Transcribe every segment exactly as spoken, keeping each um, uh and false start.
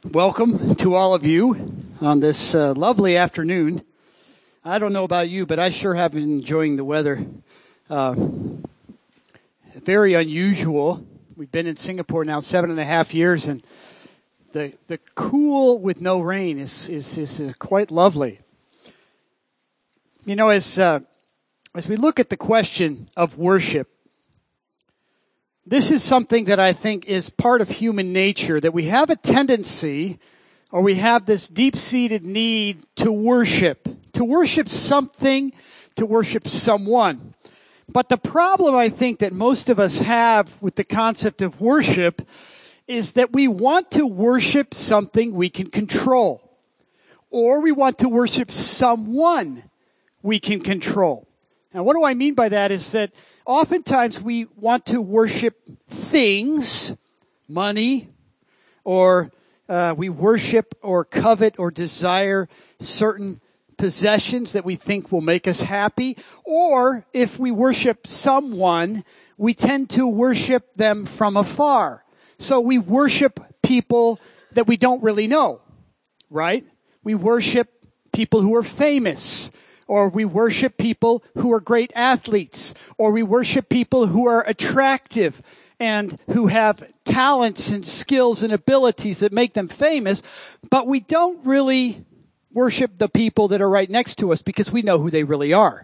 Welcome to all of you on this uh, lovely afternoon. I don't know about you, but I sure have been enjoying the weather. Uh, very unusual. We've been in Singapore now seven and a half years, and the the cool with no rain is is is uh, quite lovely. You know, as uh, as we look at the question of worship, this is something that I think is part of human nature, that we have a tendency, or we have this deep-seated need to worship, to worship something, to worship someone. But the problem I think that most of us have with the concept of worship is that we want to worship something we can control, or we want to worship someone we can control. Now, what do I mean by that is that oftentimes we want to worship things, money, or uh, we worship or covet or desire certain possessions that we think will make us happy. Or if we worship someone, we tend to worship them from afar. So we worship people that we don't really know, right? We worship people who are famous. Or we worship people who are great athletes, or we worship people who are attractive and who have talents and skills and abilities that make them famous, but we don't really worship the people that are right next to us because we know who they really are.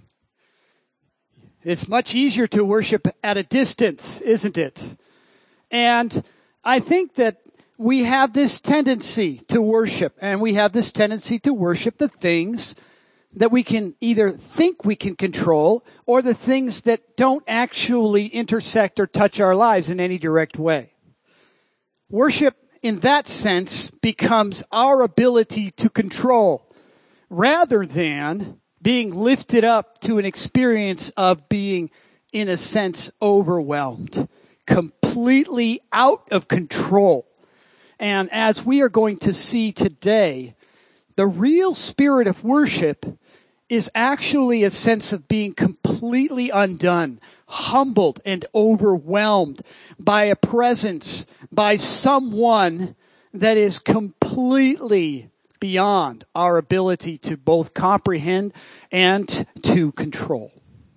It's much easier to worship at a distance, isn't it? And I think that we have this tendency to worship, and we have this tendency to worship the things that we can either think we can control, or the things that don't actually intersect or touch our lives in any direct way. Worship, in that sense, becomes our ability to control, rather than being lifted up to an experience of being, in a sense, overwhelmed, completely out of control. And as we are going to see today, the real spirit of worship is actually a sense of being completely undone, humbled, and overwhelmed by a presence, by someone that is completely beyond our ability to both comprehend and to control.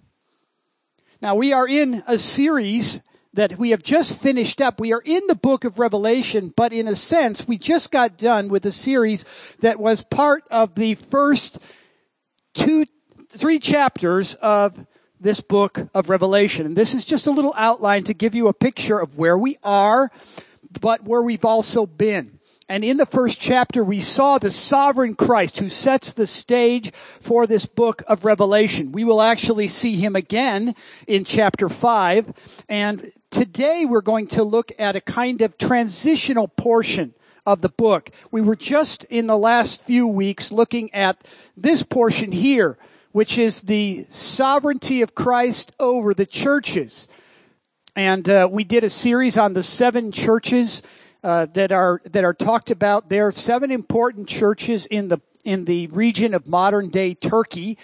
Now, we are in a series that we have just finished up. We are in the book of Revelation, but in a sense, we just got done with a series that was part of the first two, three chapters of this book of Revelation. And this is just a little outline to give you a picture of where we are, but where we've also been. And in the first chapter, we saw the sovereign Christ who sets the stage for this book of Revelation. We will actually see him again in chapter five. And today we're going to look at a kind of transitional portion of the book. We were just in the last few weeks looking at this portion here, which is the sovereignty of Christ over the churches. And uh, we did a series on the seven churches uh, that are that are talked about. There are seven important churches in the in the region of modern day Turkey,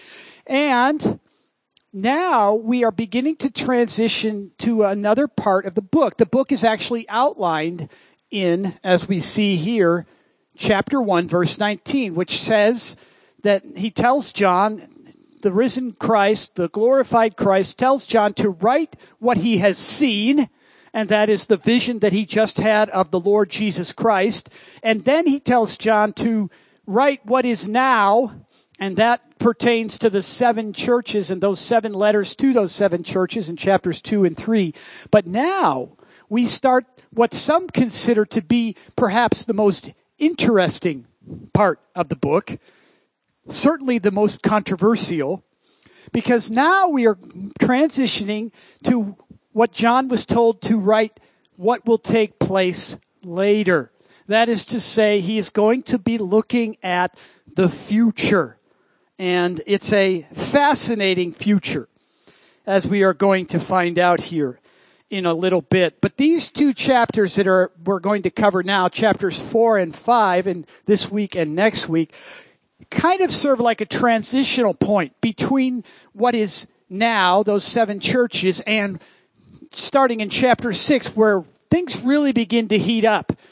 and now we are beginning to transition to another part of the book. The book is actually outlined in, as we see here, chapter one, verse nineteen, which says that he tells John, the risen Christ, the glorified Christ, tells John to write what he has seen, and that is the vision that he just had of the Lord Jesus Christ. And then he tells John to write what is now, and that pertains to the seven churches and those seven letters to those seven churches in chapters two and three. But now we start what some consider to be perhaps the most interesting part of the book, certainly the most controversial, because now we are transitioning to what John was told to write, what will take place later. That is to say, he is going to be looking at the future. And it's a fascinating future, as we are going to find out here in a little bit. But these two chapters that are we're going to cover now, chapters four and five, and this week and next week, kind of serve like a transitional point between what is now, those seven churches, and starting in chapter six, where things really begin to heat up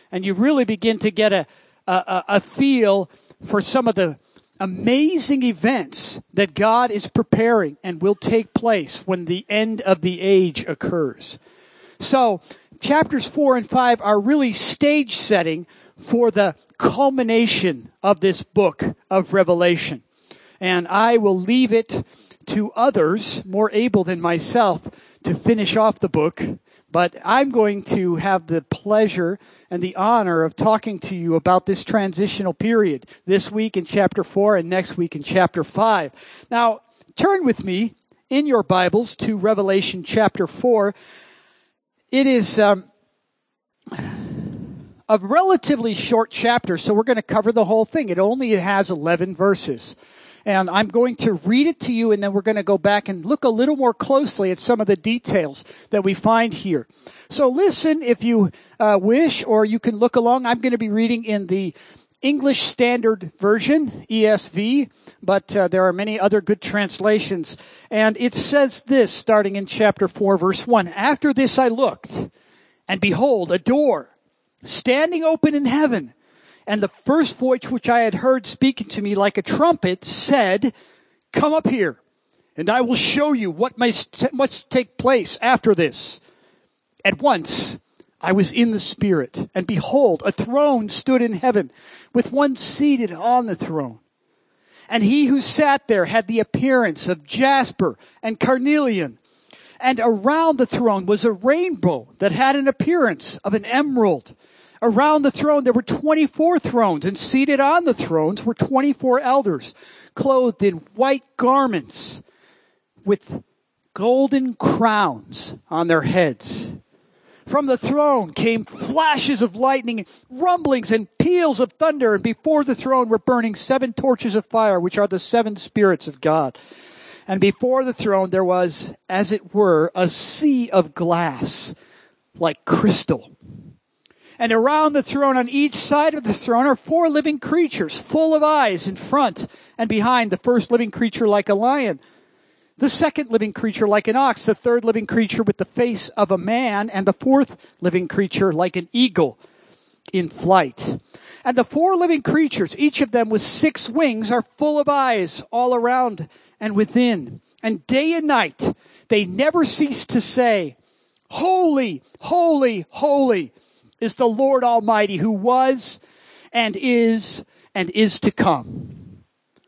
and you really begin to get a, a, a feel for some of the amazing events that God is preparing and will take place when the end of the age occurs. So, chapters four and five are really stage setting for the culmination of this book of Revelation. And I will leave it to others more able than myself to finish off the book. But I'm going to have the pleasure and the honor of talking to you about this transitional period this week in chapter four and next week in chapter five. Now, turn with me in your Bibles to Revelation chapter four. It is um, a relatively short chapter, so we're going to cover the whole thing. It only has eleven verses. And I'm going to read it to you, and then we're going to go back and look a little more closely at some of the details that we find here. So listen if you uh, wish, or you can look along. I'm going to be reading in the English Standard Version, E S V, but uh, there are many other good translations. And it says this, starting in chapter four, verse one. After this I looked, and behold, a door standing open in heaven. And the first voice which I had heard speaking to me like a trumpet said, "Come up here, and I will show you what must, must take place after this." At once I was in the Spirit, and behold, a throne stood in heaven, with one seated on the throne. And he who sat there had the appearance of jasper and carnelian. And around the throne was a rainbow that had an appearance of an emerald. Around the throne there were twenty-four thrones, and seated on the thrones were twenty-four elders, clothed in white garments, with golden crowns on their heads. From the throne came flashes of lightning, rumblings, and peals of thunder, and before the throne were burning seven torches of fire, which are the seven spirits of God. And before the throne there was, as it were, a sea of glass, like crystal. And around the throne, on each side of the throne, are four living creatures, full of eyes in front and behind. The first living creature like a lion, the second living creature like an ox, the third living creature with the face of a man, and the fourth living creature like an eagle in flight. And the four living creatures, each of them with six wings, are full of eyes all around and within. And day and night they never cease to say, "Holy, holy, holy is the Lord Almighty, who was and is and is to come."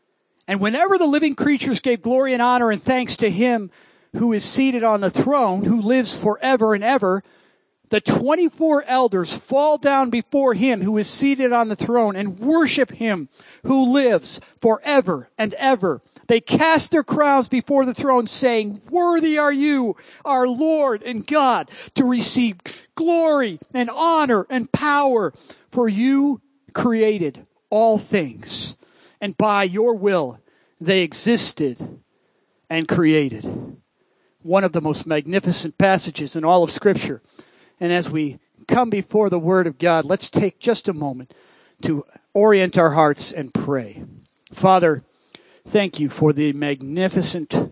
And whenever the living creatures gave glory and honor and thanks to him who is seated on the throne, who lives forever and ever, the twenty-four elders fall down before him who is seated on the throne and worship him who lives forever and ever. They cast their crowns before the throne, saying, "Worthy are you, our Lord and God, to receive glory and honor and power, for you created all things, and by your will they existed and created." One of the most magnificent passages in all of Scripture. And as we come before the Word of God, let's take just a moment to orient our hearts and pray. Father, thank you for the magnificent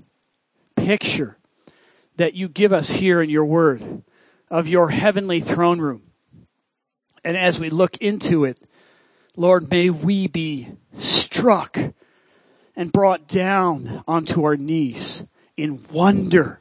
picture that you give us here in your Word of your heavenly throne room. And as we look into it, Lord, may we be struck and brought down onto our knees in wonder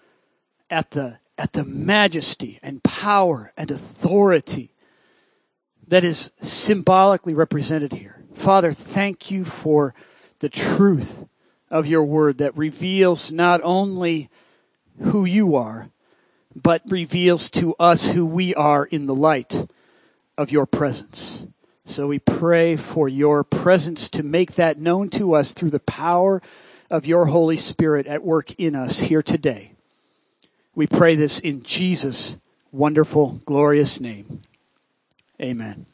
at the at the majesty and power and authority that is symbolically represented here. Father, thank you for the truth of your word that reveals not only who you are, but reveals to us who we are in the light of your presence. So we pray for your presence to make that known to us through the power of your Holy Spirit at work in us here today. We pray this in Jesus' wonderful, glorious name. Amen.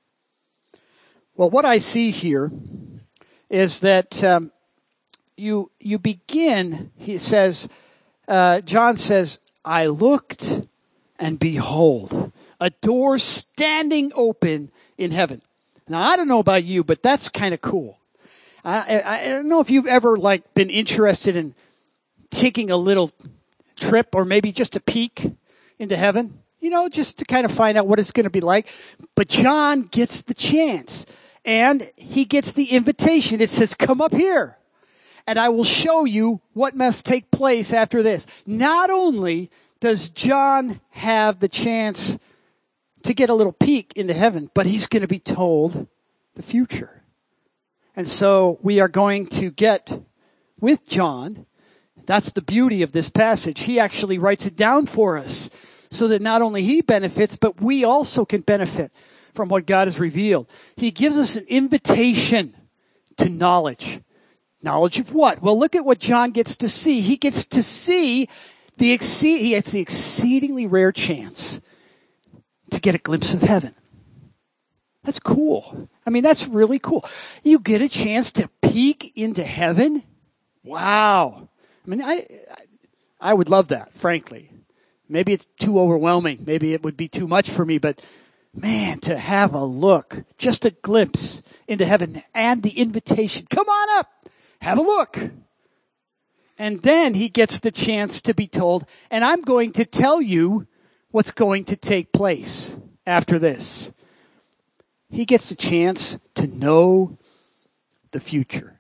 Well, what I see here is that um, you you begin, he says, uh, John says, "I looked and behold, a door standing open in heaven." Now, I don't know about you, but that's kind of cool. I, I, I don't know if you've ever like been interested in taking a little trip or maybe just a peek into heaven. you know, just to kind of find out what it's going to be like. But John gets the chance, and he gets the invitation. It says, come up here, and I will show you what must take place after this. Not only does John have the chance to get a little peek into heaven, but he's going to be told the future. And so we are going to get with John. That's the beauty of this passage. He actually writes it down for us so that not only he benefits, but we also can benefit from what God has revealed. He gives us an invitation to knowledge. Knowledge of what? Well, look at what John gets to see. He gets to see the exceed, he gets the exceedingly rare chance to get a glimpse of heaven. That's cool. I mean, that's really cool. You get a chance to peek into heaven? Wow. I mean, I, I would love that, frankly. Maybe it's too overwhelming. Maybe it would be too much for me, but man, to have a look, just a glimpse into heaven and the invitation, come on up, have a look. And then he gets the chance to be told, and I'm going to tell you what's going to take place after this. He gets the chance to know the future.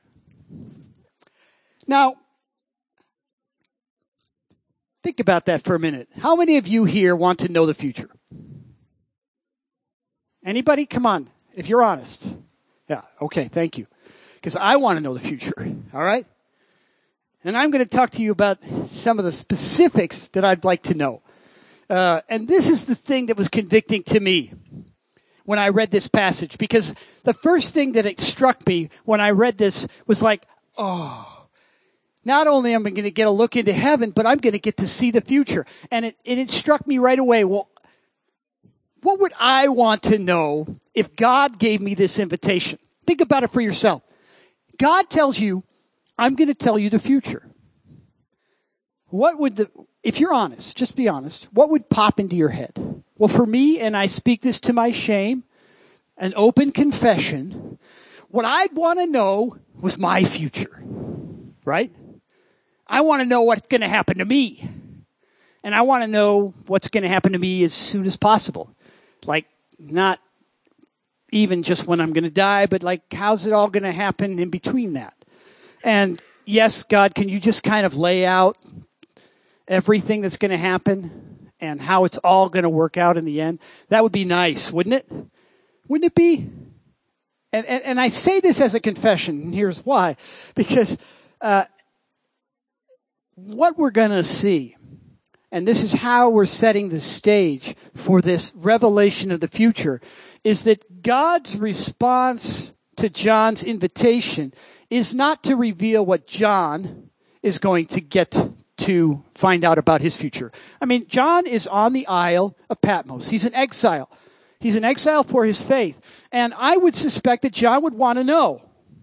Now, think about that for a minute. How many of you here want to know the future? Anybody? Come on, if you're honest. Yeah, okay, thank you. Because I want to know the future, all right? And I'm going to talk to you about some of the specifics that I'd like to know. Uh, and this is the thing that was convicting to me when I read this passage. Because the first thing that it struck me when I read this was like, oh, not only am I going to get a look into heaven, but I'm going to get to see the future. And it, and it struck me right away, well, what would I want to know if God gave me this invitation? Think about it for yourself. God tells you, I'm going to tell you the future. What would the, if you're honest, just be honest, what would pop into your head? Well, for me, and I speak this to my shame, an open confession, what I'd want to know was my future, right? I want to know what's going to happen to me. And I want to know what's going to happen to me as soon as possible. Like, not even just when I'm going to die, but like, how's it all going to happen in between that? And yes, God, can you just kind of lay out everything that's going to happen and how it's all going to work out in the end? That would be nice, wouldn't it? Wouldn't it be? And, and, and I say this as a confession, and here's why. Because uh, what we're going to see, and this is how we're setting the stage for this revelation of the future, is that God's response to John's invitation is not to reveal what John is going to get to find out about his future. I mean, John is on the Isle of Patmos. He's an exile. He's an exile for his faith. And I would suspect that John would want to know,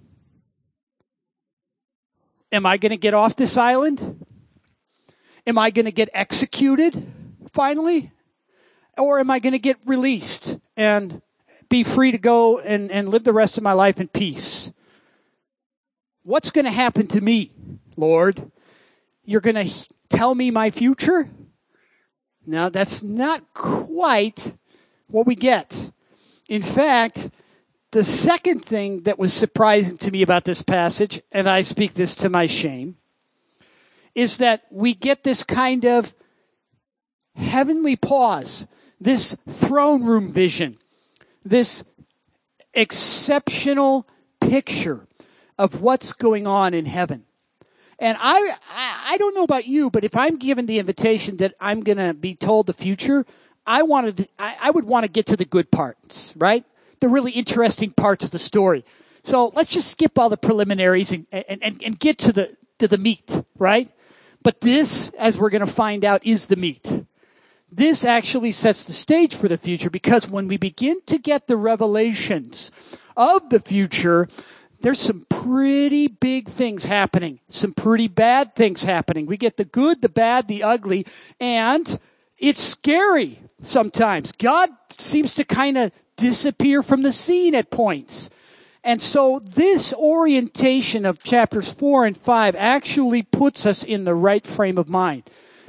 am I going to get off this island? Am I going to get executed finally? Or am I going to get released and be free to go and, and live the rest of my life in peace? What's going to happen to me, Lord? You're going to tell me my future? Now, that's not quite what we get. In fact, the second thing that was surprising to me about this passage, and I speak this to my shame, is that we get this kind of heavenly pause, this throne room vision, this exceptional picture of what's going on in heaven. And I, I, I don't know about you, but if I'm given the invitation that I'm going to be told the future, I wanted, to, I, I would want to get to the good parts, right? The really interesting parts of the story. So let's just skip all the preliminaries and, and, and, and get to the, to the meat, right? But this, as we're going to find out, is the meat. This actually sets the stage for the future, because when we begin to get the revelations of the future, there's some pretty big things happening, some pretty bad things happening. We get the good, the bad, the ugly, and it's scary sometimes. God seems to kind of disappear from the scene at points. And so this orientation of chapters four and five actually puts us in the right frame of mind,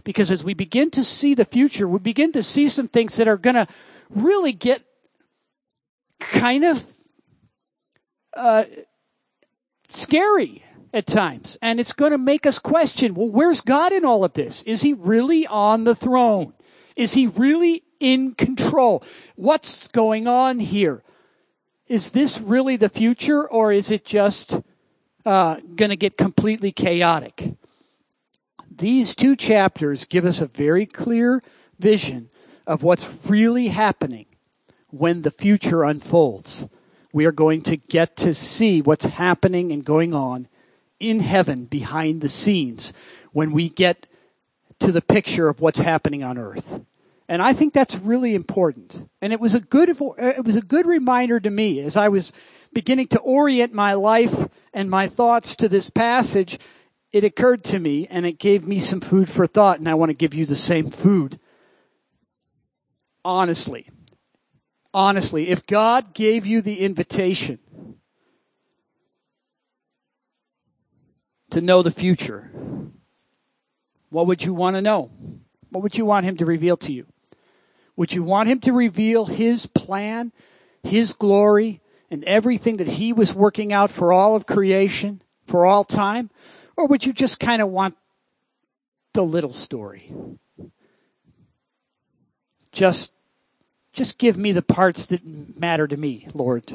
Because as we begin to see the future, we begin to see some things that are going to really get kind of uh, scary at times. And it's going to make us question, well, where's God in all of this? Is he really on the throne? Is he really in control? What's going on here? Is this really the future, or is it just uh, going to get completely chaotic? These two chapters give us a very clear vision of what's really happening when the future unfolds. We are going to get to see what's happening and going on in heaven behind the scenes when we get to the picture of what's happening on earth. And I think that's really important. And it was a good it was a good reminder to me as I was beginning to orient my life and my thoughts to this passage. It occurred to me and it gave me some food for thought, and I want to give you the same food. Honestly, honestly, if God gave you the invitation to know the future, what would you want to know? What would you want him to reveal to you? Would you want him to reveal his plan, his glory, and everything that he was working out for all of creation, for all time? Or would you just kind of want the little story? Just, just give me the parts that matter to me, Lord.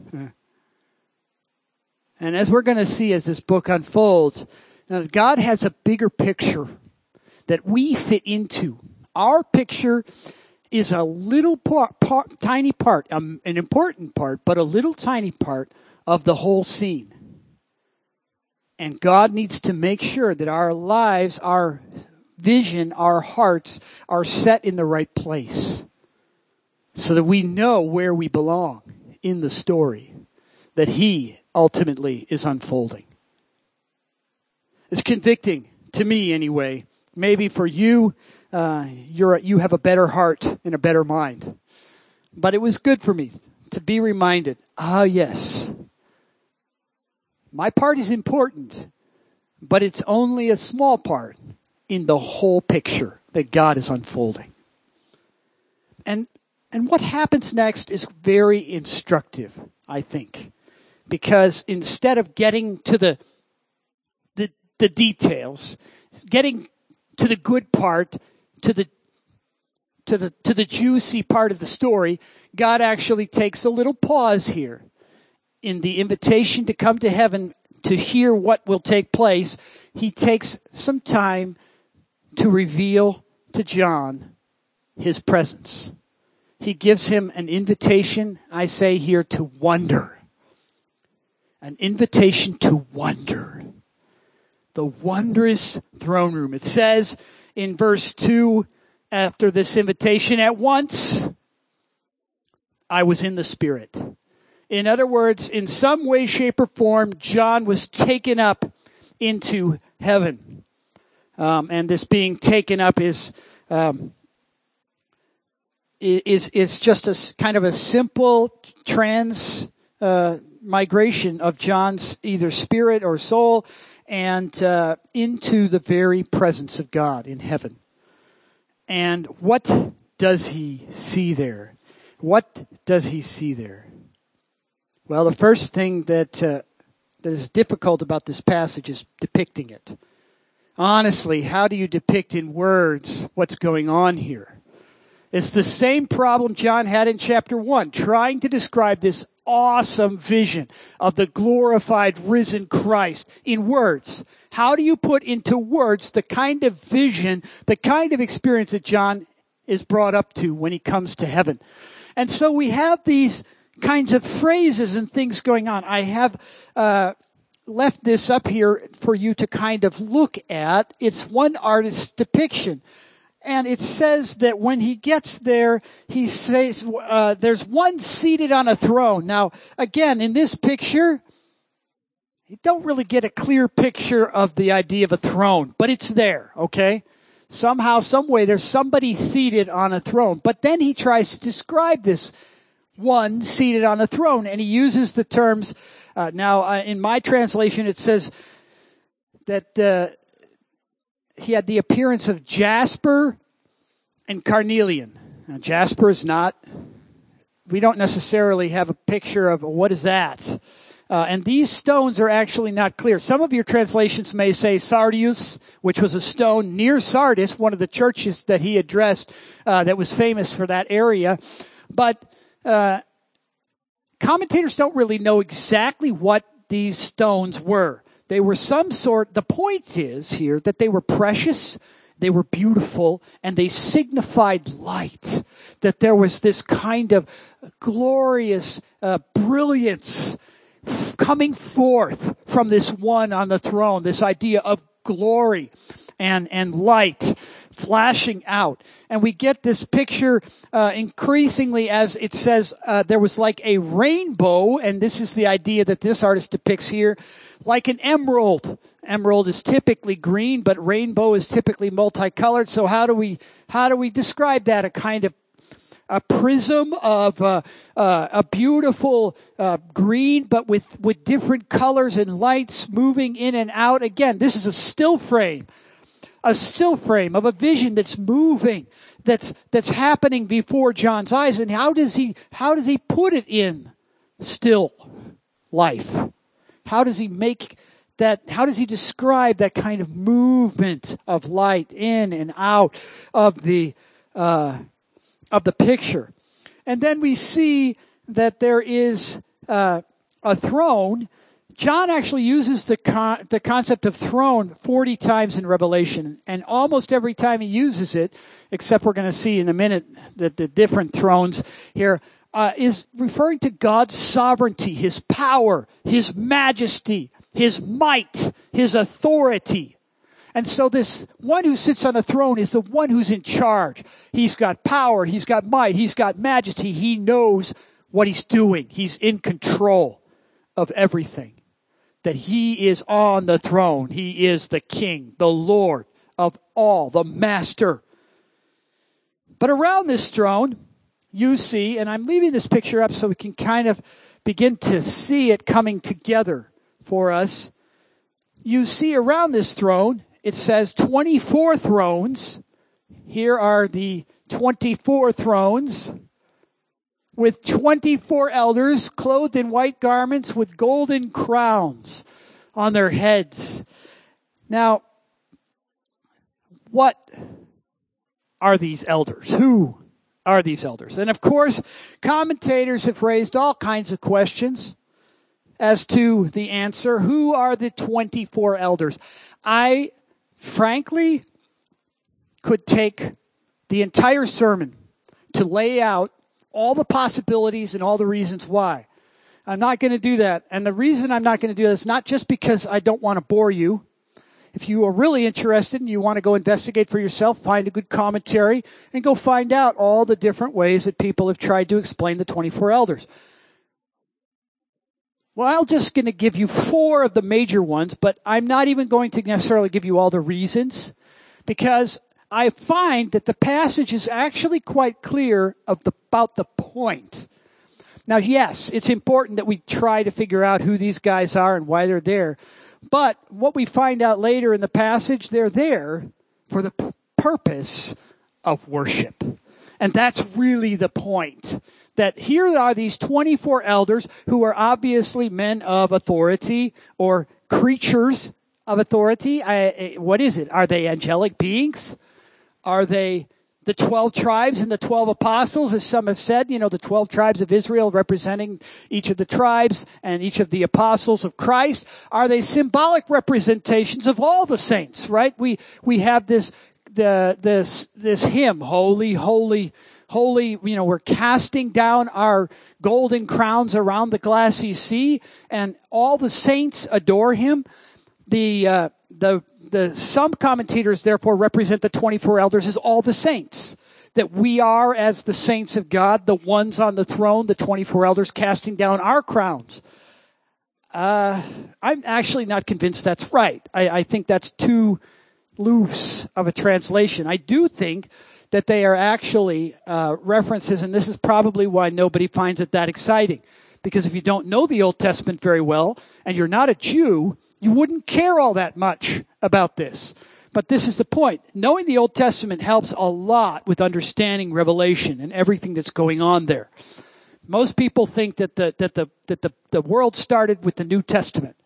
And as we're going to see as this book unfolds, now God has a bigger picture that we fit into. Our picture is a little part, part tiny part, um, an important part, but a little tiny part of the whole scene. And God needs to make sure that our lives, our vision, our hearts are set in the right place so that we know where we belong in the story that he ultimately is unfolding. It's convicting to me anyway. Maybe for you, uh, you're you have a better heart and a better mind. But it was good for me to be reminded, ah, yes, my part is important, but it's only a small part in the whole picture that God is unfolding. And and what happens next is very instructive, I think, because instead of getting to the the, the details, getting to the good part, to the to the to the juicy part of the story, God actually takes a little pause here in the invitation to come to heaven to hear what will take place. He takes some time to reveal to John his presence. He gives him an invitation, I say here, to wonder. An invitation to wonder. The wondrous throne room. It says in verse two, after this invitation, at once I was in the Spirit. In other words, in some way, shape, or form, John was taken up into heaven. Um, and this being taken up is um, is is just a kind of a simple trans uh, migration of John's either spirit or soul and uh, into the very presence of God in heaven. And what does he see there? What does he see there? Well, the first thing that uh, that is difficult about this passage is depicting it. Honestly, how do you depict in words what's going on here? It's the same problem John had in chapter one, trying to describe this awesome vision of the glorified risen Christ in words. How do you put into words the kind of vision, the kind of experience that John is brought up to when he comes to heaven? And so we have these kinds of phrases and things going on. I have uh, left this up here for you to kind of look at. It's one artist's depiction. And it says that when he gets there, he says, uh, there's one seated on a throne. Now, again, in this picture, you don't really get a clear picture of the idea of a throne, but it's there, okay? Somehow, some way, there's somebody seated on a throne. But then he tries to describe this one seated on a throne, and he uses the terms, uh, now, uh, in my translation, it says that, uh, he had the appearance of jasper and carnelian. Now, jasper is not, we don't necessarily have a picture of what is that. Uh, and these stones are actually not clear. Some of your translations may say sardius, which was a stone near Sardis, one of the churches that he addressed uh, that was famous for that area. But uh, commentators don't really know exactly what these stones were. They were some sort, the point is here that they were precious, they were beautiful, and they signified light. That there was this kind of glorious uh, brilliance coming forth from this one on the throne, this idea of glory and, and light flashing out. And we get this picture uh, increasingly as it says uh, there was like a rainbow, and this is the idea that this artist depicts here, like an emerald. Emerald is typically green, but rainbow is typically multicolored. So how do we how do we describe that? A kind of a prism of uh, uh, a beautiful uh, green, but with, with different colors and lights moving in and out. Again, this is a still frame, a still frame of a vision that's moving, that's that's happening before John's eyes. And how does he how does he put it in still life? How does he make that? How does he describe that kind of movement of light in and out of the uh, of the picture? And then we see that there is uh, a throne. John actually uses the con- the concept of throne forty times in Revelation, and almost every time he uses it, except we're going to see in a minute that the different thrones here, uh, is referring to God's sovereignty, His power, His majesty, His might, His authority. And so this one who sits on a throne is the one who's in charge. He's got power, he's got might, he's got majesty. He knows what he's doing. He's in control of everything. That he is on the throne. He is the king, the Lord of all, the master. But around this throne, you see, and I'm leaving this picture up so we can kind of begin to see it coming together for us. You see around this throne, it says twenty-four thrones. Here are the twenty-four thrones with twenty-four elders clothed in white garments with golden crowns on their heads. Now, what are these elders? Who are these elders? And of course, commentators have raised all kinds of questions as to the answer. Who are the twenty-four elders? I frankly could take the entire sermon to lay out all the possibilities and all the reasons why. I'm not going to do that. And the reason I'm not going to do that is not just because I don't want to bore you. If you are really interested and you want to go investigate for yourself, find a good commentary and go find out all the different ways that people have tried to explain the twenty-four elders. Well, I'm just going to give you four of the major ones, but I'm not even going to necessarily give you all the reasons, because I find that the passage is actually quite clear of the, about the point. Now, yes, it's important that we try to figure out who these guys are and why they're there. But what we find out later in the passage, they're there for the p- purpose of worship. And that's really the point. That here are these twenty-four elders who are obviously men of authority or creatures of authority. I, what is it? Are they angelic beings? Are they the twelve tribes and the twelve apostles, as some have said? You know, the twelve tribes of Israel representing each of the tribes and each of the apostles of Christ. Are they symbolic representations of all the saints, right? We we have this the this this hymn, Holy, Holy, Holy. You know, we're casting down our golden crowns around the glassy sea, and all the saints adore Him. The uh, the The, some commentators, therefore, represent the twenty-four elders as all the saints. That we are, as the saints of God, the ones on the throne, the twenty-four elders casting down our crowns. Uh, I'm actually not convinced that's right. I, I think that's too loose of a translation. I do think that they are actually uh, references, and this is probably why nobody finds it that exciting. Because if you don't know the Old Testament very well, and you're not a Jew, you wouldn't care all that much about this. But this is the point. Knowing the Old Testament helps a lot with understanding Revelation and everything that's going on there. Most people think that the that the that the, the world started with the New Testament.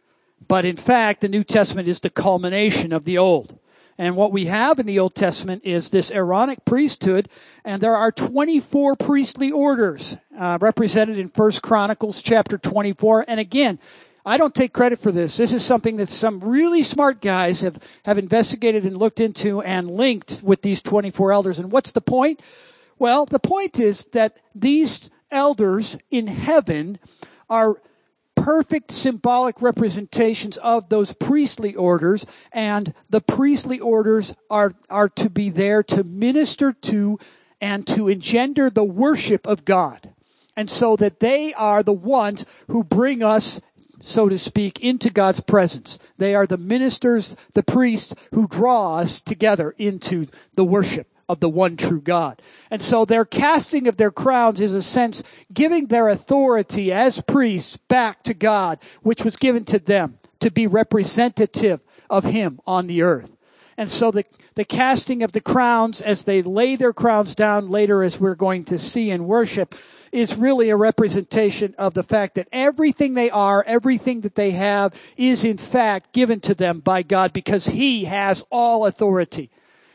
But in fact, the New Testament is the culmination of the Old. And what we have in the Old Testament is this Aaronic priesthood, and there are twenty-four priestly orders uh, represented in First Chronicles chapter twenty-four. And again, I don't take credit for this. This is something that some really smart guys have, have investigated and looked into and linked with these twenty-four elders. And what's the point? Well, the point is that these elders in heaven are perfect symbolic representations of those priestly orders, and the priestly orders are, are to be there to minister to and to engender the worship of God. And so that they are the ones who bring us, so to speak, into God's presence. They are the ministers, the priests, who draw us together into the worship of the one true God. And so their casting of their crowns is a sense giving their authority as priests back to God, which was given to them to be representative of Him on the earth. And so the, the casting of the crowns as they lay their crowns down later, as we're going to see in worship, is really a representation of the fact that everything they are, everything that they have is in fact given to them by God, because He has all authority.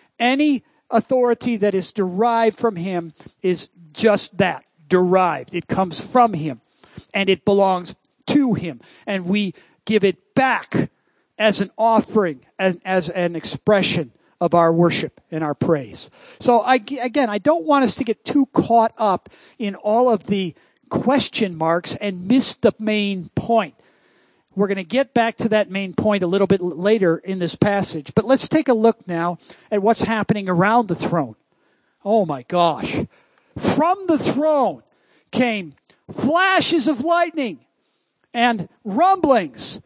Any authority that is derived from Him is just that, derived. It comes from Him, and it belongs to Him. And we give it back as an offering, as, as an expression of our worship and our praise. So I, again, I don't want us to get too caught up in all of the question marks and miss the main point. We're going to get back to that main point a little bit later in this passage. But let's take a look now at what's happening around the throne. Oh my gosh. From the throne came flashes of lightning and rumblings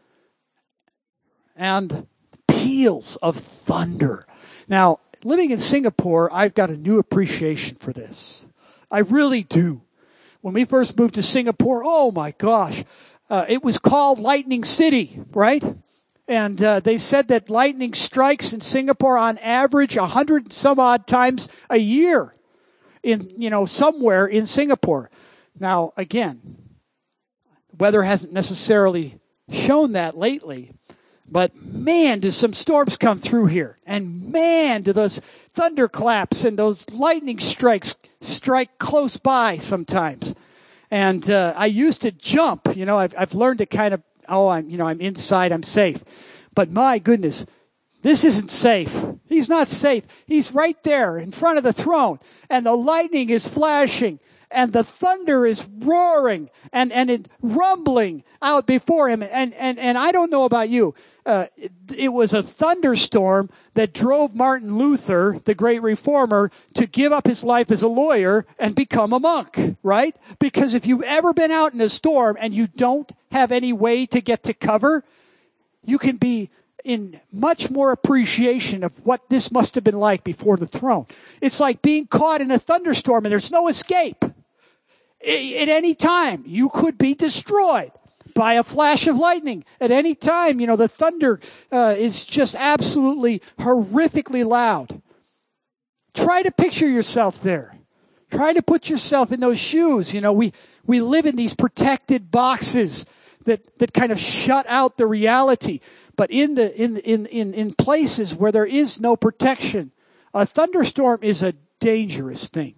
and peals of thunder. Now, living in Singapore, I've got a new appreciation for this. I really do. When we first moved to Singapore, oh my gosh, uh, it was called Lightning City, right? And uh, they said that lightning strikes in Singapore on average a hundred and some odd times a year in, you know, somewhere in Singapore. Now, again, weather hasn't necessarily shown that lately. But man, do some storms come through here. And man, do those thunderclaps and those lightning strikes strike close by sometimes. And uh, I used to jump. You know, I've, I've learned to kind of, oh, I'm, you know, I'm inside, I'm safe. But my goodness, this isn't safe. He's not safe. He's right there in front of the throne. And the lightning is flashing. And the thunder is roaring and, and it rumbling out before him. And, and, and I don't know about you. Uh, it, it was a thunderstorm that drove Martin Luther, the great reformer, to give up his life as a lawyer and become a monk, right? Because if you've ever been out in a storm and you don't have any way to get to cover, you can be in much more appreciation of what this must have been like before the throne. It's like being caught in a thunderstorm and there's no escape. At any time, you could be destroyed by a flash of lightning. At any time, you know, the thunder uh, is just absolutely horrifically loud. Try to picture yourself there. Try to put yourself in those shoes. You know, we, we live in these protected boxes that, that kind of shut out the reality. But in the in in in in places where there is no protection, a thunderstorm is a dangerous thing.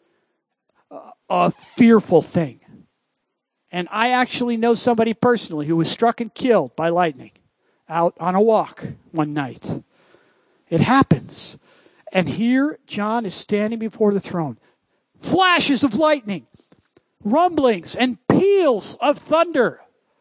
A fearful thing. And I actually know somebody personally who was struck and killed by lightning out on a walk one night. It happens. And here John is standing before the throne. Flashes of lightning, rumblings, and peals of thunder.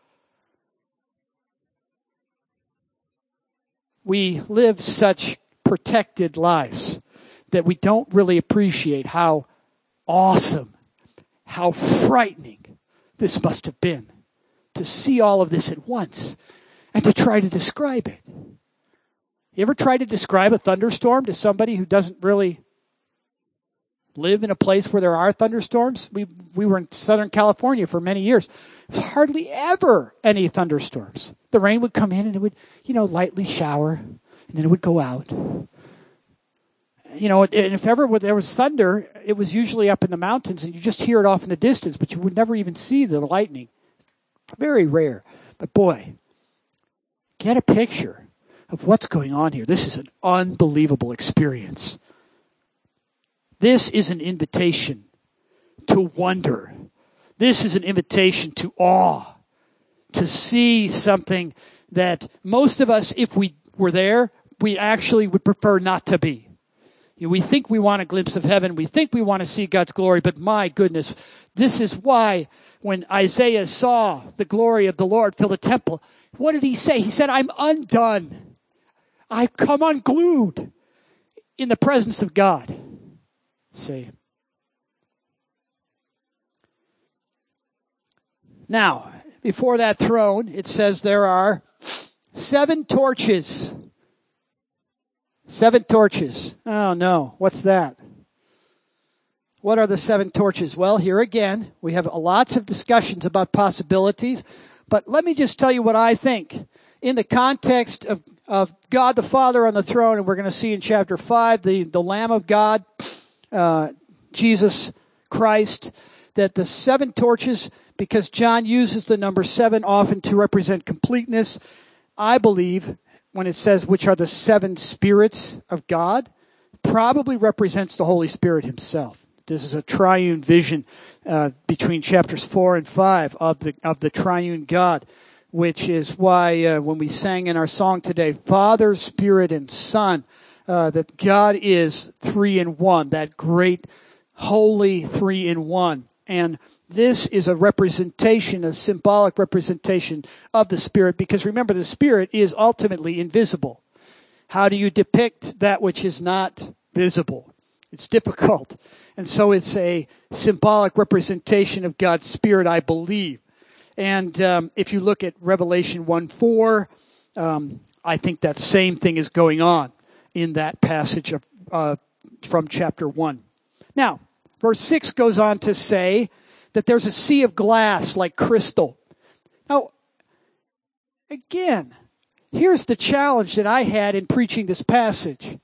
We live such protected lives that we don't really appreciate how awesome, how frightening this must have been to see all of this at once and to try to describe it. You ever try to describe a thunderstorm to somebody who doesn't really live in a place where there are thunderstorms? We we were in Southern California for many years. There's hardly ever any thunderstorms. The rain would come in and it would, you know, lightly shower. and then it would go out. You know, and if ever there was thunder, it was usually up in the mountains, and you just hear it off in the distance, but you would never even see the lightning. Very rare. But boy, get a picture of what's going on here. This is an unbelievable experience. This is an invitation to wonder. This is an invitation to awe, to see something that most of us, if we were there, we actually would prefer not to be. You know, we think we want a glimpse of heaven. We think we want to see God's glory, but my goodness, this is why when Isaiah saw the glory of the Lord fill the temple, what did he say? He said, I'm undone. I've come unglued in the presence of God. See. Now, before that throne, it says there are seven torches. Seven torches. Oh no, what's that? What are the seven torches? Well, here again, we have lots of discussions about possibilities, but let me just tell you what I think. In the context of, of God the Father on the throne, and we're going to see in chapter five, the, the Lamb of God, uh, Jesus Christ, that the seven torches, because John uses the number seven often to represent completeness, I believe, when it says which are the seven spirits of God, probably represents the Holy Spirit himself. This is a triune vision uh, between chapters four and five of the of the triune God, which is why uh, when we sang in our song today, Father, Spirit, and Son, uh, that God is three in one, that great holy three in one. And this is a representation, a symbolic representation of the Spirit, because remember, the Spirit is ultimately invisible. How do you depict that which is not visible? It's difficult. And so it's a symbolic representation of God's Spirit, I believe. And um, if you look at Revelation one four, um, I think that same thing is going on in that passage of uh, from chapter one. Now, verse six goes on to say that there's a sea of glass like crystal. Now, again, here's the challenge that I had in preaching this passage.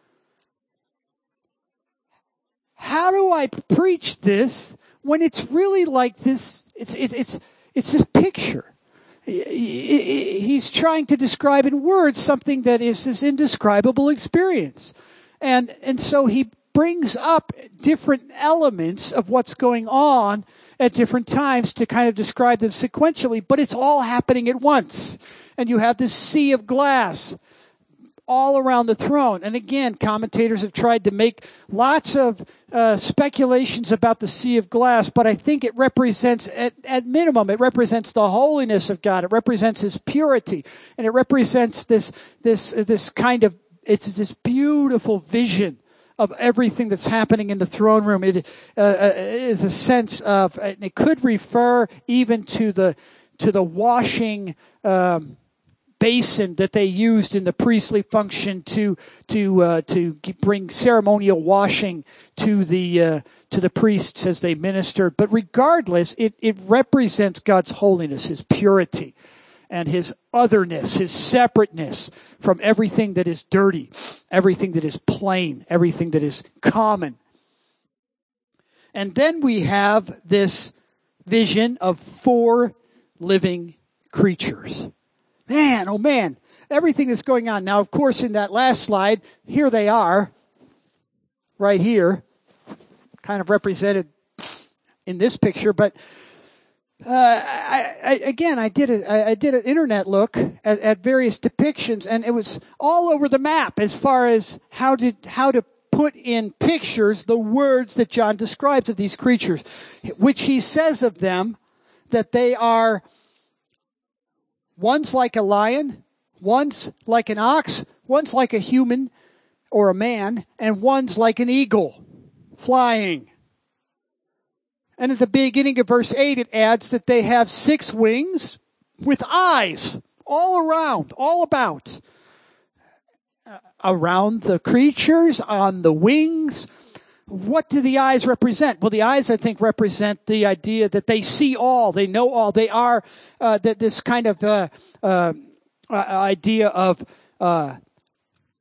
How do I preach this when it's really like this? It's it's it's it's a picture. He's trying to describe in words something that is this indescribable experience, and and so he brings up different elements of what's going on at different times to kind of describe them sequentially, but it's all happening at once. And you have this sea of glass all around the throne. And again, commentators have tried to make lots of uh, speculations about the sea of glass, but I think it represents, at, at minimum, it represents the holiness of God. It represents his purity. And it represents this, this, this kind of, it's this beautiful vision of everything that's happening in the throne room. It uh, is a sense of, and it could refer even to the to the washing um, basin that they used in the priestly function to to uh, to bring ceremonial washing to the uh, to the priests as they ministered. But regardless, it it represents God's holiness, his purity, and his otherness, his separateness from everything that is dirty, everything that is plain, everything that is common. And then we have this vision of four living creatures. Man, oh man, everything that's going on. Now, of course, in that last slide, here they are, right here, kind of represented in this picture, but Uh, I, I, again, I did a, I did an internet look at, at various depictions, and it was all over the map as far as how to how to put in pictures the words that John describes of these creatures, which he says of them that they are one's like a lion, one's like an ox, one's like a human or a man, and one's like an eagle flying. And at the beginning of verse eight, it adds that they have six wings with eyes all around, all about. Uh, around the creatures, on the wings. What do the eyes represent? Well, the eyes, I think, represent the idea that they see all, they know all. They are uh, that this kind of uh, uh, idea of uh,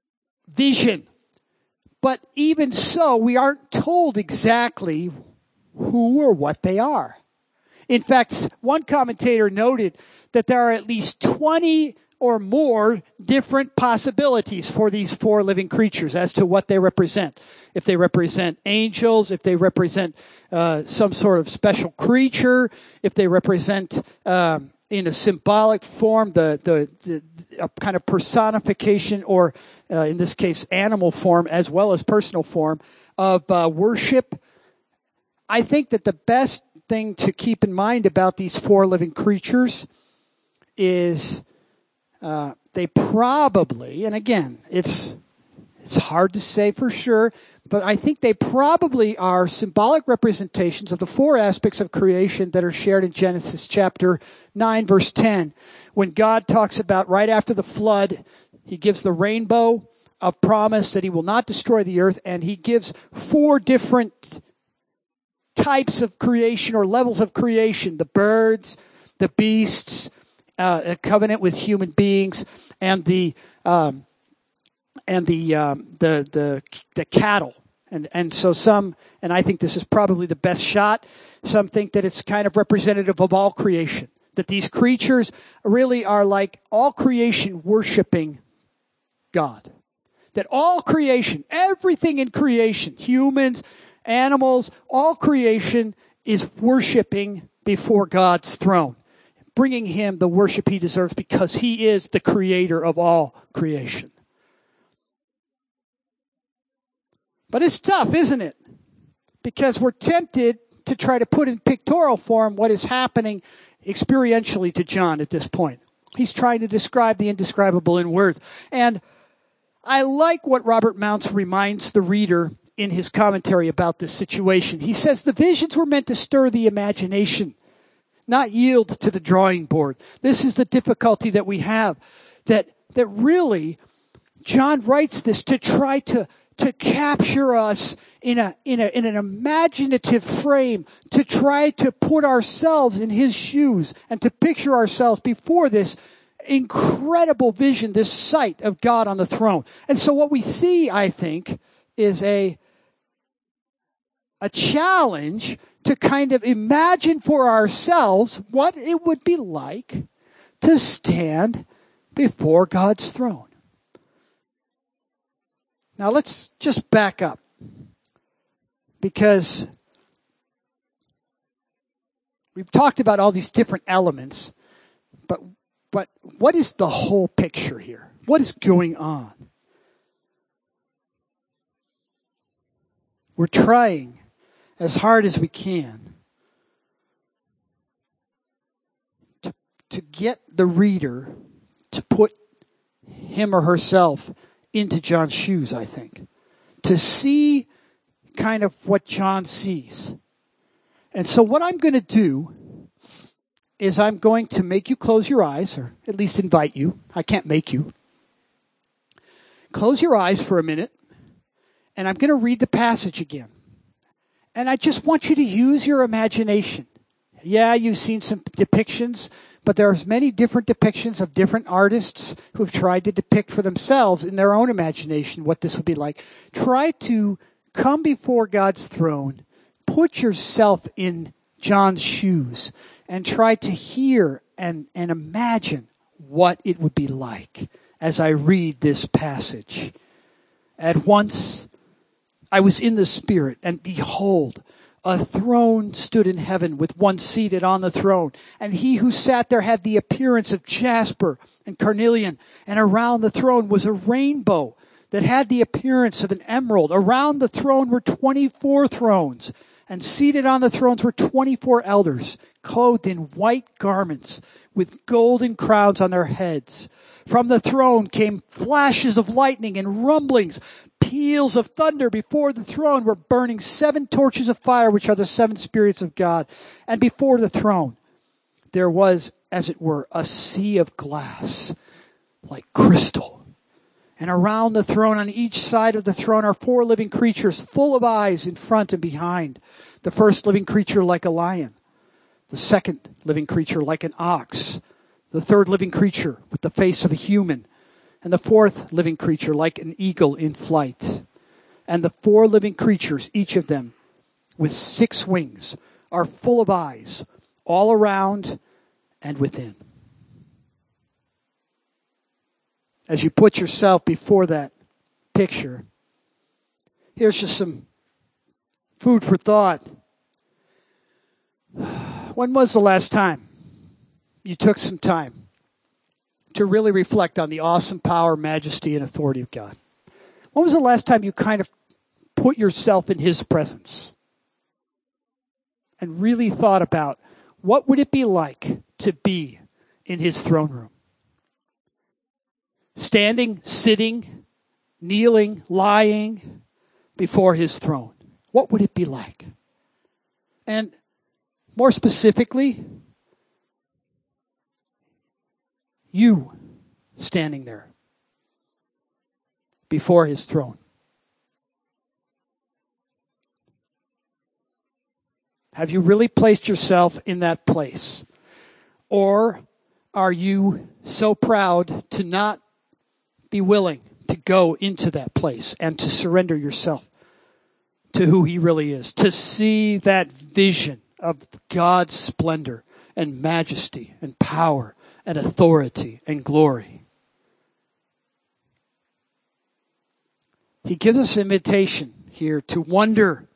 vision. But even so, we aren't told exactly who or what they are. In fact, one commentator noted that there are at least twenty or more different possibilities for these four living creatures as to what they represent. If they represent angels, if they represent uh, some sort of special creature, if they represent um, in a symbolic form the, the, the a kind of personification, or uh, in this case animal form as well as personal form of uh, worship. I think that the best thing to keep in mind about these four living creatures is uh, they probably, and again, it's it's hard to say for sure, but I think they probably are symbolic representations of the four aspects of creation that are shared in Genesis chapter nine, verse ten. When God talks about right after the flood, he gives the rainbow of promise that he will not destroy the earth, and he gives four different types of creation or levels of creation: the birds, the beasts, uh, a covenant with human beings, and the um, and the um, the the the cattle. And and so some, and I think this is probably the best shot, some think that it's kind of representative of all creation, that these creatures really are like all creation worshiping God. That all creation, everything in creation, humans, animals, all creation is worshiping before God's throne, bringing him the worship he deserves because he is the creator of all creation. But it's tough, isn't it? Because we're tempted to try to put in pictorial form what is happening experientially to John at this point. He's trying to describe the indescribable in words. And I like what Robert Mounce reminds the reader in his commentary about this situation. He says the visions were meant to stir the imagination, not yield to the drawing board. This is the difficulty that we have, that that really John writes this to try to to capture us in a in a in an imaginative frame, to try to put ourselves in his shoes and to picture ourselves before this incredible vision, this sight of God on the throne. And so what we see, I think, is a a challenge to kind of imagine for ourselves what it would be like to stand before God's throne. Now let's just back up, because we've talked about all these different elements, but but what is the whole picture here? What is going on? We're trying as hard as we can to, to get the reader to put him or herself into John's shoes, I think, to see kind of what John sees. And so what I'm going to do is I'm going to make you close your eyes, or at least invite you. I can't make you. Close your eyes for a minute, and I'm going to read the passage again. And I just want you to use your imagination. Yeah, you've seen some depictions, but there's many different depictions of different artists who've tried to depict for themselves in their own imagination what this would be like. Try to come before God's throne, put yourself in John's shoes, and try to hear and, and imagine what it would be like as I read this passage. At once I was in the Spirit, and behold, a throne stood in heaven with one seated on the throne. And he who sat there had the appearance of jasper and carnelian. And around the throne was a rainbow that had the appearance of an emerald. Around the throne were twenty-four thrones. And seated on the thrones were twenty-four elders, clothed in white garments with golden crowns on their heads. From the throne came flashes of lightning and rumblings. Peals of thunder. Before the throne were burning seven torches of fire, which are the seven spirits of God. And before the throne there was, as it were, a sea of glass, like crystal. And around the throne, on each side of the throne, are four living creatures, full of eyes in front and behind. The first living creature like a lion. The second living creature like an ox. The third living creature with the face of a human. And the fourth living creature like an eagle in flight. And the four living creatures, each of them with six wings, are full of eyes all around and within. As you put yourself before that picture, here's just some food for thought. When was the last time you took some time to really reflect on the awesome power, majesty, and authority of God? When was the last time you kind of put yourself in His presence and really thought about what would it be like to be in His throne room? Standing, sitting, kneeling, lying before His throne. What would it be like? And more specifically, you standing there before His throne. Have you really placed yourself in that place? Or are you so proud to not be willing to go into that place and to surrender yourself to who He really is, to see that vision of God's splendor and majesty and power and authority and glory? He gives us an invitation here to wonder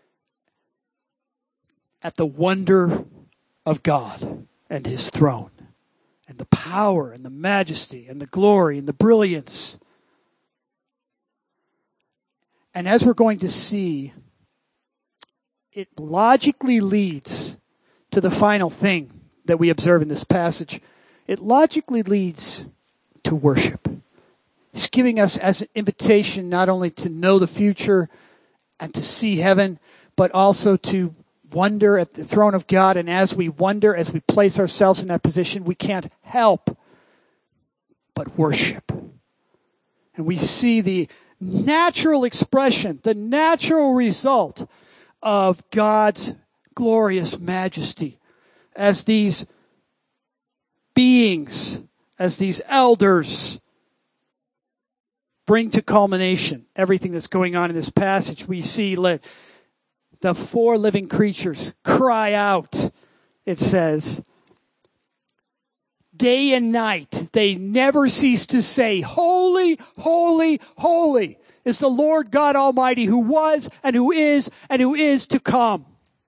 at the wonder of God and His throne, and the power and the majesty and the glory and the brilliance. And as we're going to see, it logically leads to the final thing that we observe in this passage. It logically leads to worship. He's giving us as an invitation not only to know the future and to see heaven, but also to wonder at the throne of God. And as we wonder, as we place ourselves in that position, we can't help but worship. And we see the natural expression, the natural result of God's glorious majesty as these beings, as these elders bring to culmination everything that's going on in this passage. We see let the four living creatures cry out, it says, day and night, they never cease to say, holy, holy, holy is the Lord God Almighty, who was and who is and who is to come.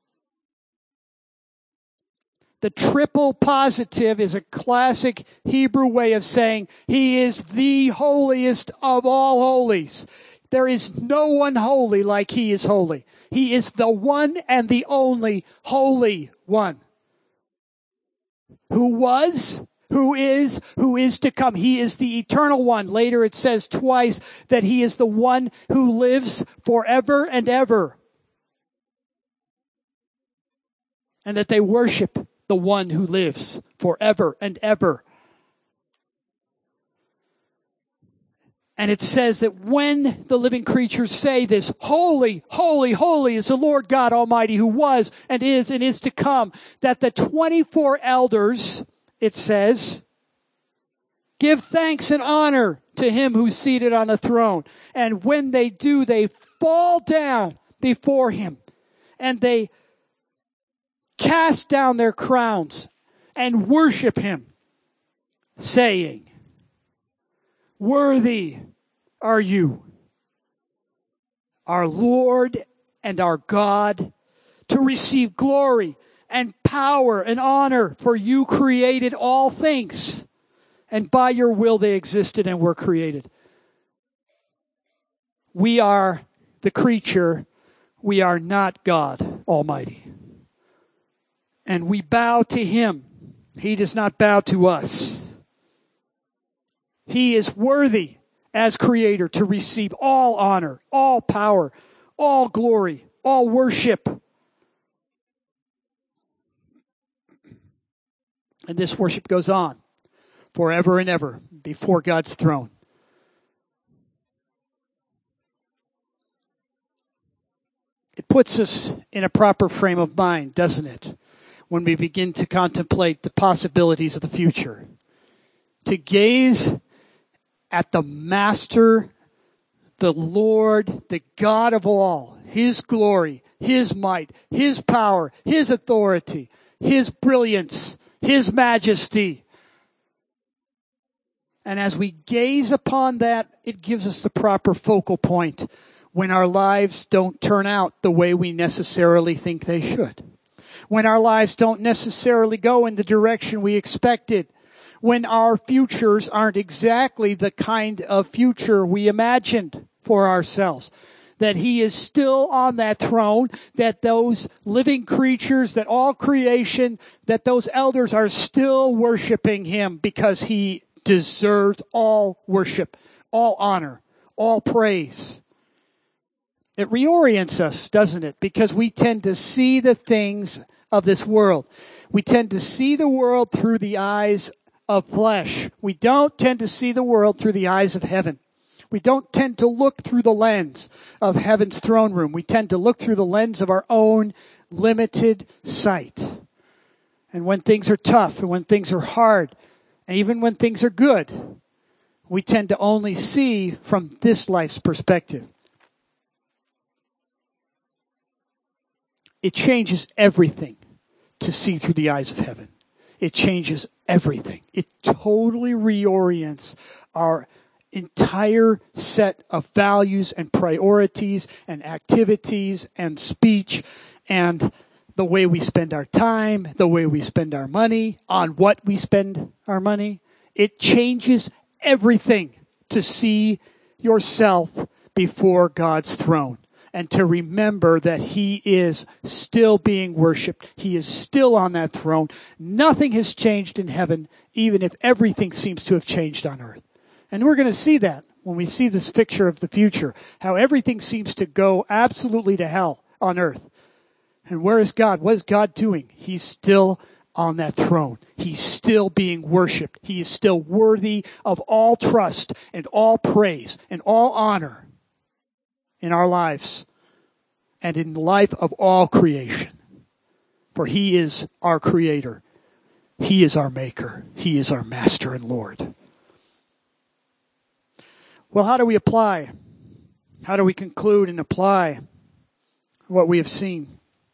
The triple positive is a classic Hebrew way of saying He is the holiest of all holies. There is no one holy like He is holy. He is the one and the only Holy One. Who was, who is, who is to come. He is the Eternal One. Later it says twice that He is the one who lives forever and ever. And that they worship the one who lives forever and ever. And it says that when the living creatures say this, holy, holy, holy is the Lord God Almighty, who was and is and is to come, that the twenty-four elders, it says, give thanks and honor to Him who's seated on the throne. And when they do, they fall down before Him, and they cast down their crowns and worship Him, saying, worthy are you, our Lord and our God, to receive glory and power and honor, for you created all things, and by your will they existed and were created. We are the creature, we are not God Almighty. And we bow to Him. He does not bow to us. He is worthy as Creator to receive all honor, all power, all glory, all worship. And this worship goes on forever and ever before God's throne. It puts us in a proper frame of mind, doesn't it? When we begin to contemplate the possibilities of the future. To gaze at the Master, the Lord, the God of all, His glory, His might, His power, His authority, His brilliance, His majesty. And as we gaze upon that, it gives us the proper focal point when our lives don't turn out the way we necessarily think they should. When our lives don't necessarily go in the direction we expected. When our futures aren't exactly the kind of future we imagined for ourselves. That He is still on that throne, that those living creatures, that all creation, that those elders are still worshiping Him because He deserves all worship, all honor, all praise. It reorients us, doesn't it? Because we tend to see the things of this world. We tend to see the world through the eyes of flesh. We don't tend to see the world through the eyes of heaven. We don't tend to look through the lens of heaven's throne room. We tend to look through the lens of our own limited sight. And when things are tough and when things are hard, and even when things are good, we tend to only see from this life's perspective. It changes everything to see through the eyes of heaven. It changes everything. It totally reorients our entire set of values and priorities and activities and speech and the way we spend our time, the way we spend our money, on what we spend our money. It changes everything to see yourself before God's throne and to remember that He is still being worshiped. He is still on that throne. Nothing has changed in heaven, even if everything seems to have changed on earth. And we're going to see that when we see this picture of the future, how everything seems to go absolutely to hell on earth. And where is God? What is God doing? He's still on that throne. He's still being worshiped. He is still worthy of all trust and all praise and all honor in our lives and in the life of all creation. For He is our Creator. He is our Maker. He is our Master and Lord. Well, how do we apply? How do we conclude and apply what we have seen?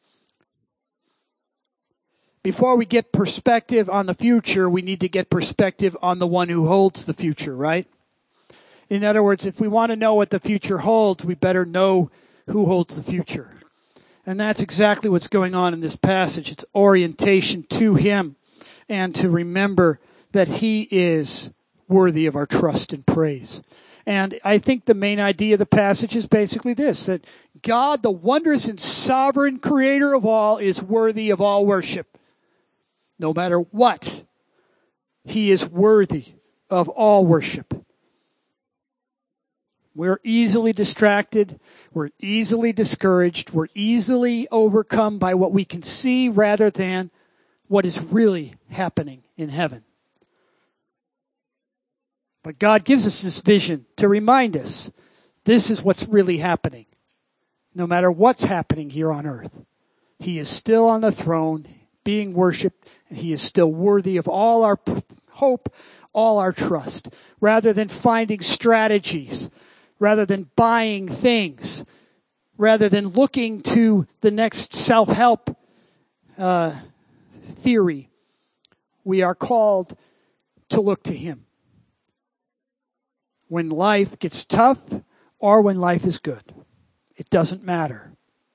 Before we get perspective on the future, we need to get perspective on the one who holds the future, right? In other words, if we want to know what the future holds, we better know who holds the future. And that's exactly what's going on in this passage. It's orientation to Him and to remember that He is worthy of our trust and praise. And I think the main idea of the passage is basically this, that God, the wondrous and sovereign Creator of all, is worthy of all worship. No matter what, He is worthy of all worship. We're easily distracted. We're easily discouraged. We're easily overcome by what we can see rather than what is really happening in heaven. But God gives us this vision to remind us this is what's really happening. No matter what's happening here on earth, He is still on the throne, being worshipped, and He is still worthy of all our hope, all our trust. Rather than finding strategies, rather than buying things, rather than looking to the next self-help uh, theory, we are called to look to Him. When life gets tough or when life is good. It doesn't matter.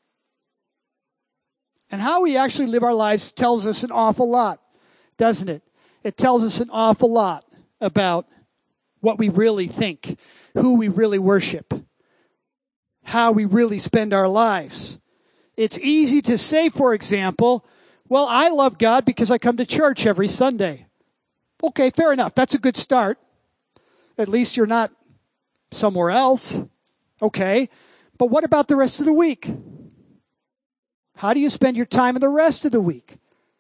And how we actually live our lives tells us an awful lot, doesn't it? It tells us an awful lot about what we really think, who we really worship, how we really spend our lives. It's easy to say, for example, well, I love God because I come to church every Sunday. Okay, fair enough. That's a good start. At least you're not somewhere else. Okay. But what about the rest of the week? How do you spend your time in the rest of the week?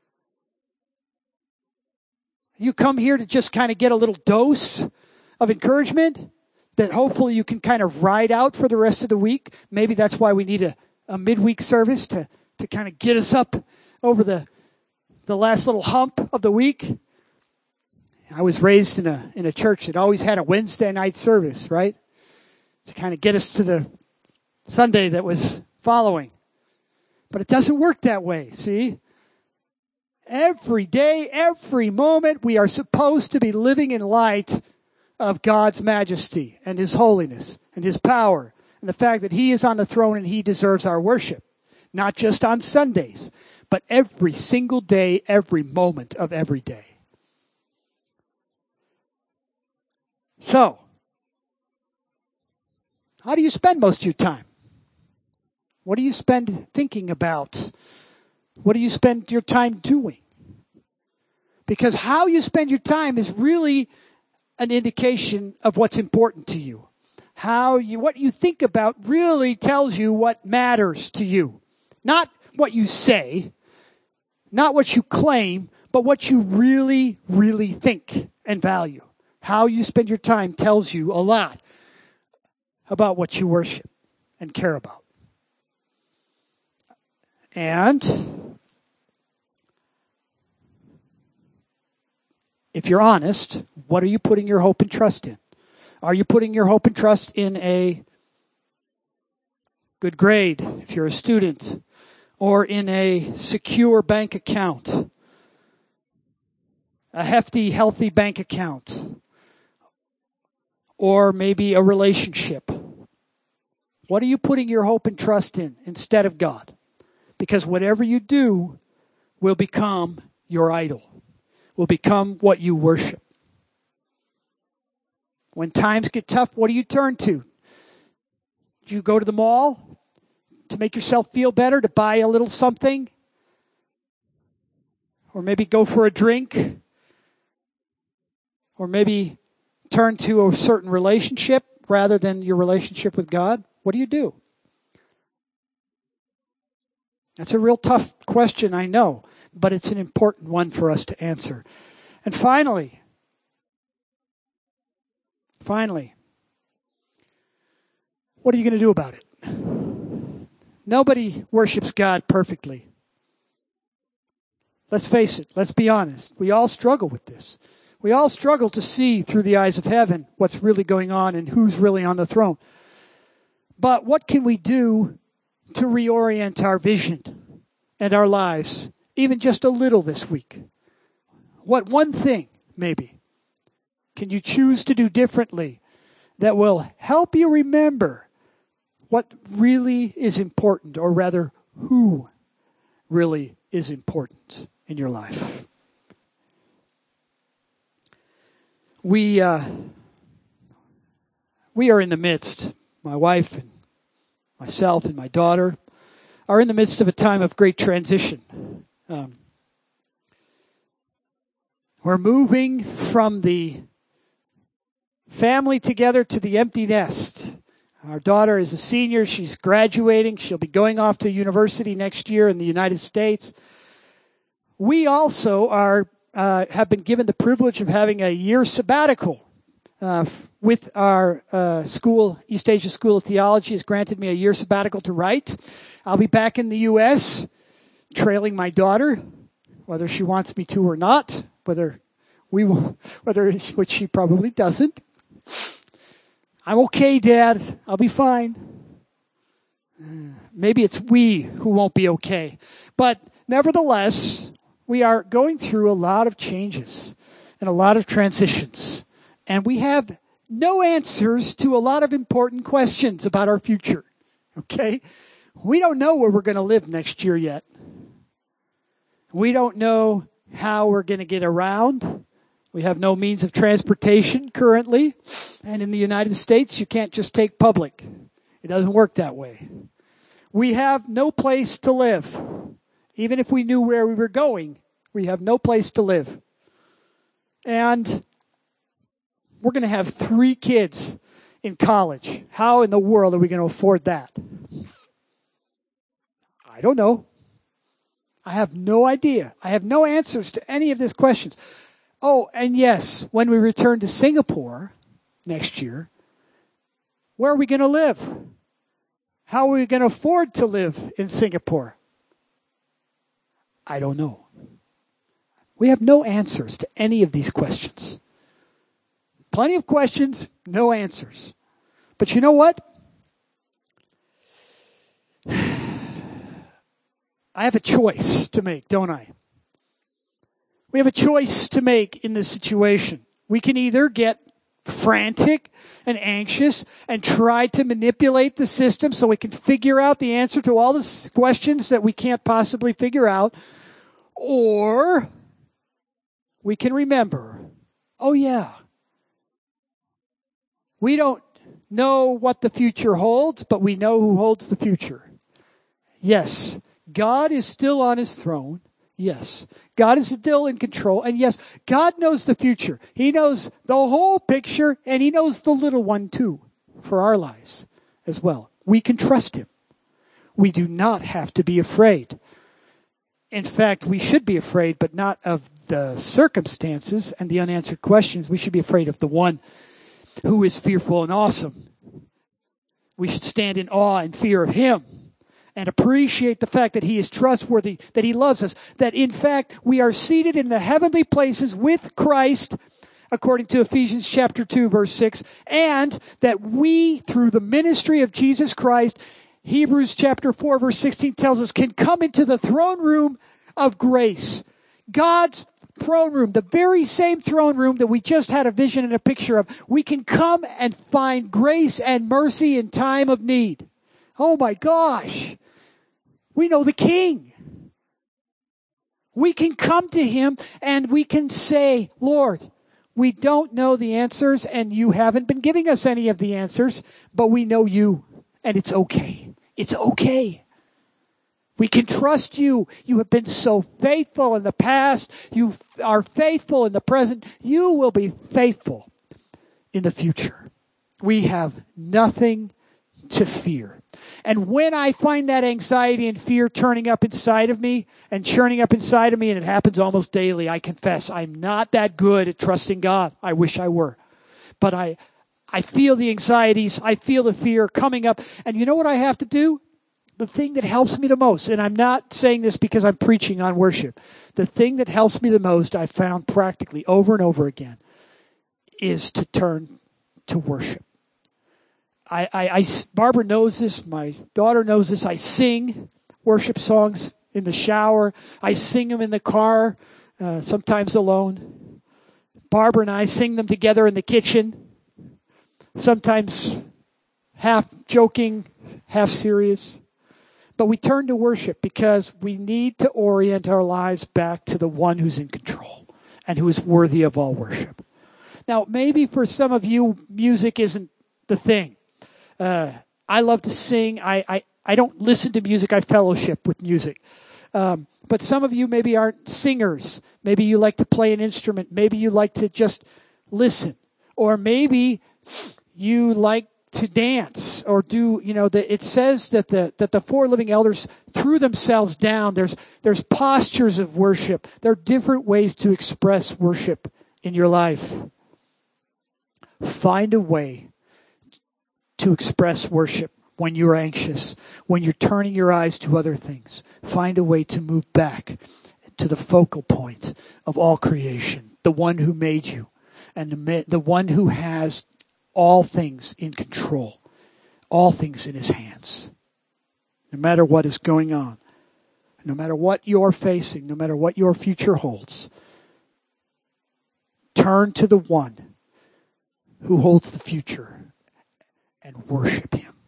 You come here to just kind of get a little dose of encouragement that hopefully you can kind of ride out for the rest of the week. Maybe that's why we need a, a midweek service to, to kind of get us up over the, the last little hump of the week. I was raised in a in a church that always had a Wednesday night service, right? To kind of get us to the Sunday that was following. But it doesn't work that way, see? Every day, every moment, we are supposed to be living in light of God's majesty and His holiness and His power and the fact that He is on the throne and He deserves our worship. Not just on Sundays, but every single day, every moment of every day. So, how do you spend most of your time? What do you spend thinking about? What do you spend your time doing? Because how you spend your time is really an indication of what's important to you. How you, what you think about really tells you what matters to you. Not what you say, not what you claim, but what you really, really think and value. How you spend your time tells you a lot about what you worship and care about. And if you're honest, what are you putting your hope and trust in? Are you putting your hope and trust in a good grade, if you're a student, or in a secure bank account, a hefty, healthy bank account, or maybe a relationship? What are you putting your hope and trust in instead of God? Because whatever you do will become your idol, will become what you worship. When times get tough, what do you turn to? Do you go to the mall to make yourself feel better, to buy a little something? Or maybe go for a drink? Or maybe turn to a certain relationship rather than your relationship with God? What do you do? That's a real tough question, I know, but it's an important one for us to answer. And finally, finally, what are you going to do about it? Nobody worships God perfectly. Let's face it, let's be honest. We all struggle with this. We all struggle to see through the eyes of heaven what's really going on and who's really on the throne. But what can we do to reorient our vision and our lives, even just a little this week? What one thing, maybe, can you choose to do differently that will help you remember what really is important, or rather, who really is important in your life? We uh, we are in the midst, my wife and myself and my daughter are in the midst of a time of great transition. Um, we're moving from the family together to the empty nest. Our daughter is a senior. She's graduating. She'll be going off to university next year in the United States. We also are uh, have been given the privilege of having a year sabbatical uh, with our uh, school. East Asia School of Theology has granted me a year sabbatical to write. I'll be back in the U S trailing my daughter, whether she wants me to or not, whether we will, whether which she probably doesn't. I'm okay, Dad. I'll be fine. Maybe it's we who won't be okay. But nevertheless, we are going through a lot of changes and a lot of transitions. And we have no answers to a lot of important questions about our future. Okay? We don't know where we're going to live next year yet. We don't know how we're going to get around. We have no means of transportation currently. And in the United States, you can't just take public. It doesn't work that way. We have no place to live. Even if we knew where we were going, we have no place to live. And we're going to have three kids in college. How in the world are we going to afford that? I don't know. I have no idea. I have no answers to any of these questions. Oh, and yes, when we return to Singapore next year, where are we going to live? How are we going to afford to live in Singapore? I don't know. We have no answers to any of these questions. Plenty of questions, no answers. But you know what? I have a choice to make, don't I? We have a choice to make in this situation. We can either get frantic and anxious and try to manipulate the system so we can figure out the answer to all the questions that we can't possibly figure out, or we can remember, oh yeah, we don't know what the future holds, but we know who holds the future. Yes, God is still on his throne. Yes, God is still in control. And yes, God knows the future. He knows the whole picture, and he knows the little one too, for our lives as well. We can trust him. We do not have to be afraid. In fact, we should be afraid, but not of the circumstances and the unanswered questions. We should be afraid of the one who is fearful and awesome. We should stand in awe and fear of him and appreciate the fact that he is trustworthy, that he loves us, that in fact we are seated in the heavenly places with Christ, according to Ephesians chapter two, verse six, and that we, through the ministry of Jesus Christ, Hebrews chapter four, verse sixteen tells us, can come into the throne room of grace. God's throne room, the very same throne room that we just had a vision and a picture of. We can come and find grace and mercy in time of need. Oh my gosh. We know the King. We can come to him and we can say, Lord, we don't know the answers and you haven't been giving us any of the answers, but we know you and it's okay. It's okay. We can trust you. You have been so faithful in the past. You are faithful in the present. You will be faithful in the future. We have nothing to fear. And when I find that anxiety and fear turning up inside of me and churning up inside of me, and it happens almost daily, I confess I'm not that good at trusting God. I wish I were. But I, I feel the anxieties. I feel the fear coming up. And you know what I have to do? The thing that helps me the most, and I'm not saying this because I'm preaching on worship. The thing that helps me the most, I've found practically over and over again, is to turn to worship. I, I, I, Barbara knows this. My daughter knows this. I sing worship songs in the shower. I sing them in the car, uh, sometimes alone. Barbara and I sing them together in the kitchen, sometimes half joking, half serious. But we turn to worship because we need to orient our lives back to the one who's in control and who is worthy of all worship. Now, maybe for some of you, music isn't the thing. Uh, I love to sing. I, I, I don't listen to music. I fellowship with music. Um, but some of you maybe aren't singers. Maybe you like to play an instrument. Maybe you like to just listen. Or maybe you like to dance or do, you know, the, it says that the that the four living elders threw themselves down. There's there's postures of worship. There are different ways to express worship in your life. Find a way to express worship when you're anxious, when you're turning your eyes to other things. Find a way to move back to the focal point of all creation, the one who made you, and the, the one who has all things in control, all things in his hands. No matter what is going on, no matter what you're facing, no matter what your future holds, turn to the one who holds the future and worship him.